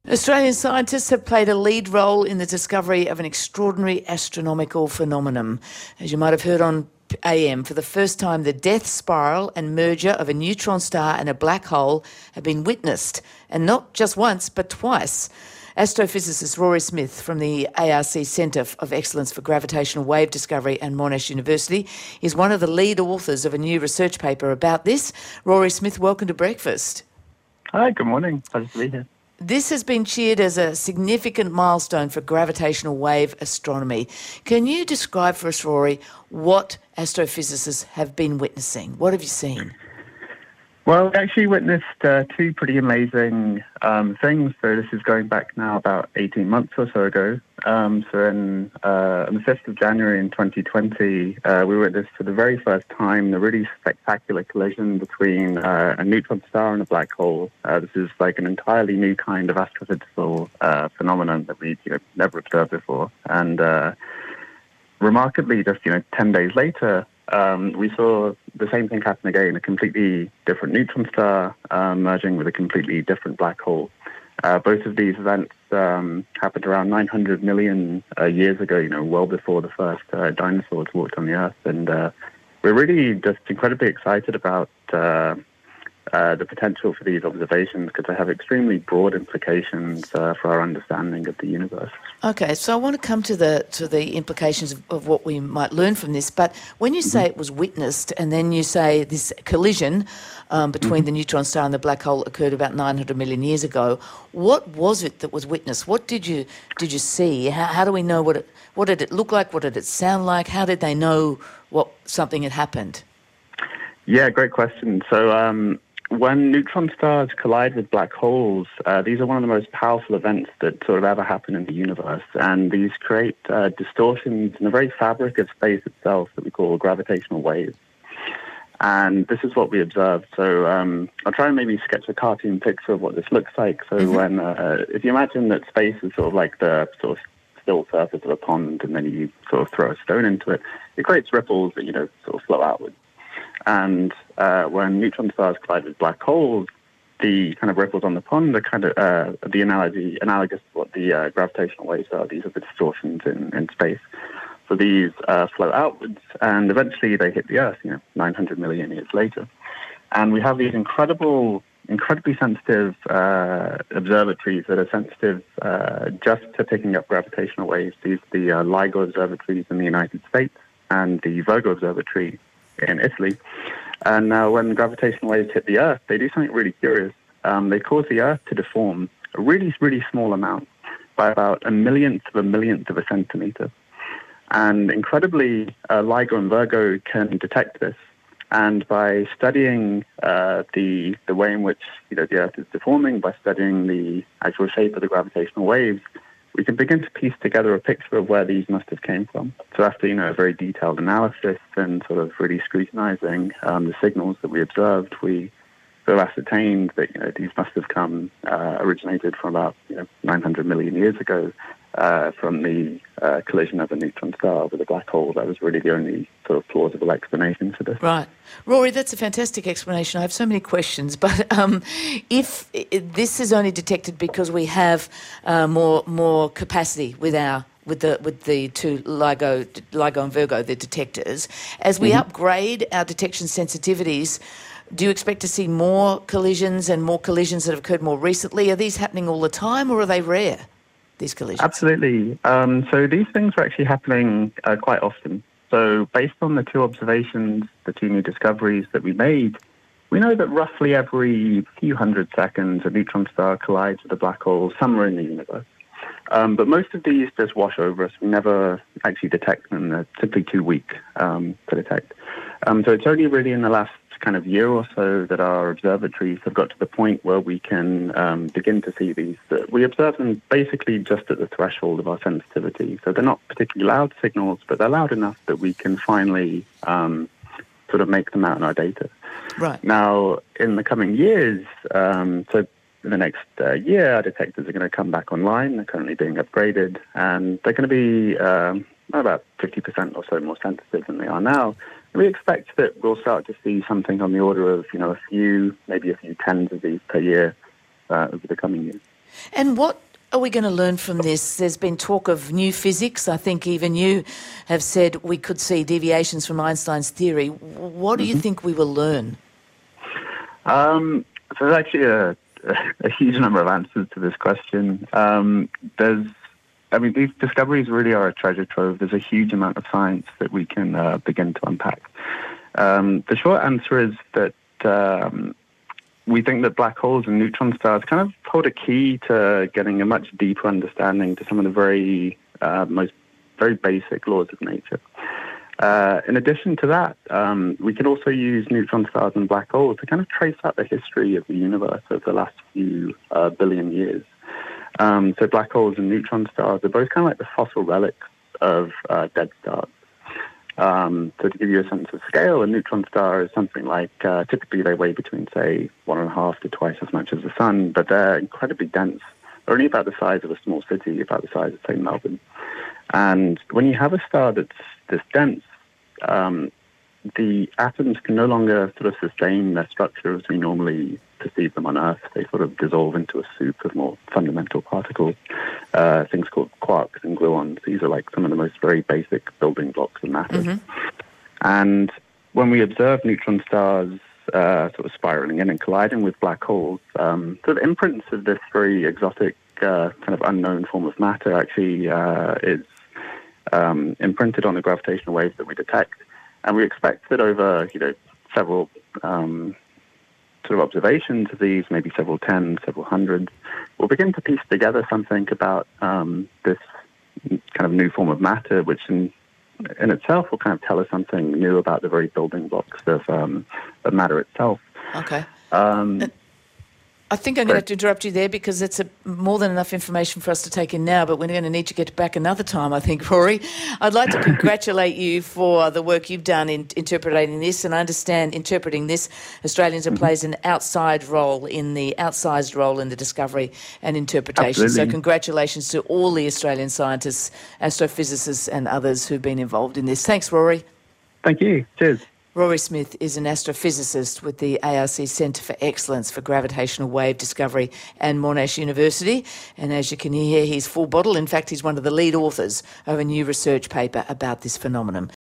Australian scientists have played a lead role in the discovery of an extraordinary astronomical phenomenon. As you might have heard on AM, for the first time, the death spiral and merger of a neutron star and a black hole have been witnessed, and not just once, but twice. Astrophysicist Rory Smith from the ARC Centre of Excellence for Gravitational Wave Discovery at Monash University is one of the lead authors of a new research paper about this. Rory Smith, welcome to Breakfast. Hi, good morning. Pleasure to be here. This has been cheered as a significant milestone for gravitational wave astronomy. Can you describe for us, Rory, what astrophysicists have been witnessing? What have you seen? Well, we actually witnessed two pretty amazing things. So this is going back now about 18 months or so ago. So on the 5th of January in 2020, we witnessed for the very first time the really spectacular collision between a neutron star and a black hole. This is like an entirely new kind of astrophysical phenomenon that we'd never observed before. And remarkably, just 10 days later, we saw the same thing happen again, a completely different neutron star merging with a completely different black hole. Both of these events happened around 900 million years ago, well before the first dinosaurs walked on the Earth. And we're really just incredibly excited about the potential for these observations because they have extremely broad implications for our understanding of the universe. Okay, so I want to come to the implications of what we might learn from this, but when you say it was witnessed and then you say this collision between the neutron star and the black hole occurred about 900 million years ago, what was it that was witnessed? What did you see? How do we know what did it look like? What did it sound like? How did they know something had happened? Yeah, great question. So when neutron stars collide with black holes, these are one of the most powerful events that sort of ever happen in the universe. And these create distortions in the very fabric of space itself that we call gravitational waves. And this is what we observed. So I'll try and maybe sketch a cartoon picture of what this looks like. So when, if you imagine that space is sort of like the sort of still surface of a pond, and then you sort of throw a stone into it, it creates ripples that, sort of flow outwards. And when neutron stars collide with black holes, the kind of ripples on the pond are kind of analogous to what the gravitational waves are. These are the distortions in space. So these flow outwards, and eventually they hit the Earth, 900 million years later. And we have these incredibly sensitive observatories that are sensitive just to picking up gravitational waves. These are the LIGO observatories in the United States and the Virgo observatory in Italy. And when gravitational waves hit the Earth, they do something really curious. They cause the Earth to deform a really, really small amount by about a millionth of a centimeter. And incredibly, LIGO and Virgo can detect this. And by studying the way in which the Earth is deforming, by studying the actual shape of the gravitational waves, we can begin to piece together a picture of where these must have came from. So after, a very detailed analysis and sort of really scrutinizing the signals that we observed, we sort of ascertained that, these must have originated from about, 900 million years ago from the collision of a neutron star with a black hole. That was really the only sort of plausible explanation for this. Right. Rory, that's a fantastic explanation. I have so many questions, but if this is only detected because we have more capacity with the two LIGO and Virgo, the detectors, as we upgrade our detection sensitivities, do you expect to see more collisions and more collisions that have occurred more recently? Are these happening all the time, or are they rare, these collisions? Absolutely. So these things are actually happening quite often. So based on the two observations, the two new discoveries that we made, we know that roughly every few hundred seconds a neutron star collides with a black hole somewhere in the universe. But most of these just wash over us. We never actually detect them. They're simply too weak to detect. So it's only really in the last kind of year or so that our observatories have got to the point where we can begin to see these. We observe them basically just at the threshold of our sensitivity. So they're not particularly loud signals, but they're loud enough that we can finally sort of make them out in our data. Right. Now, in the coming years, so in the next year, our detectors are going to come back online. They're currently being upgraded, and they're going to be about 50% or so more sensitive than they are now. We expect that we'll start to see something on the order of, maybe a few tens of these per year over the coming years. And what are we going to learn from this? There's been talk of new physics. I think even you have said we could see deviations from Einstein's theory. What do you think we will learn? So there's actually a huge number of answers to this question. These discoveries really are a treasure trove. There's a huge amount of science that we can begin to unpack. The short answer is that we think that black holes and neutron stars kind of hold a key to getting a much deeper understanding to some of the very basic laws of nature. In addition to that, we can also use neutron stars and black holes to kind of trace out the history of the universe over the last few billion years. So black holes and neutron stars are both kind of like the fossil relics of dead stars. So to give you a sense of scale, a neutron star is something like, typically they weigh between, say, 1.5 to twice as much as the sun, but they're incredibly dense. They're only about the size of a small city, about the size of, say, Melbourne. And when you have a star that's this dense, the atoms can no longer sort of sustain their structure as we normally perceive them on Earth. They sort of dissolve into a soup of more fundamental particles, things called quarks and gluons. These are like some of the most very basic building blocks of matter. Mm-hmm. And when we observe neutron stars sort of spiraling in and colliding with black holes, sort of imprints of this very exotic kind of unknown form of matter actually is imprinted on the gravitational waves that we detect. And we expect that over, several sort of observations of these, maybe several tens, several hundreds, we'll begin to piece together something about this kind of new form of matter, which in itself will kind of tell us something new about the very building blocks of matter itself. Okay. I think I'm going to have to interrupt you there because it's more than enough information for us to take in now, but we're going to need to get back another time, I think, Rory. I'd like to congratulate you for the work you've done in interpreting this, and I understand interpreting this, Australians plays an outsized role in the discovery and interpretation. Absolutely. So congratulations to all the Australian scientists, astrophysicists and others who've been involved in this. Thanks, Rory. Thank you. Cheers. Rory Smith is an astrophysicist with the ARC Centre for Excellence for Gravitational Wave Discovery and Monash University. And as you can hear, he's full bottle. In fact, he's one of the lead authors of a new research paper about this phenomenon.